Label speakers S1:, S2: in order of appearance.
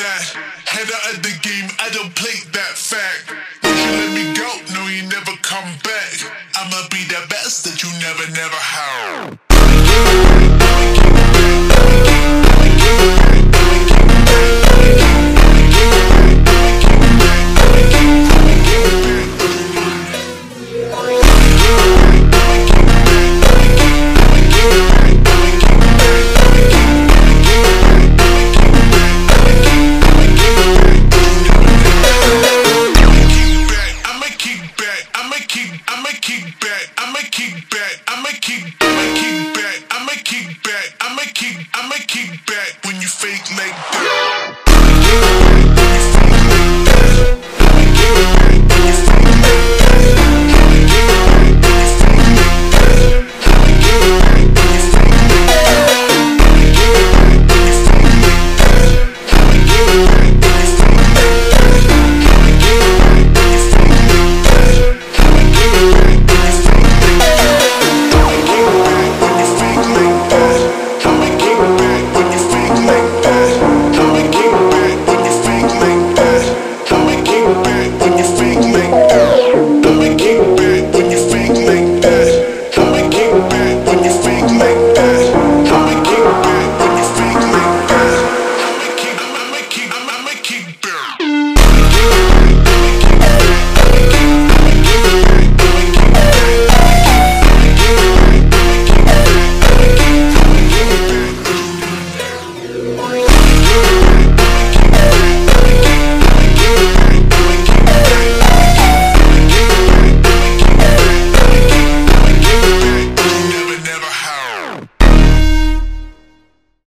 S1: that. Head out of the game, I don't play that fact. Once you let me go, no, you never come back. I'ma be the best that you never had. I'ma kick back when you fake like that. When you fake like that. When you fake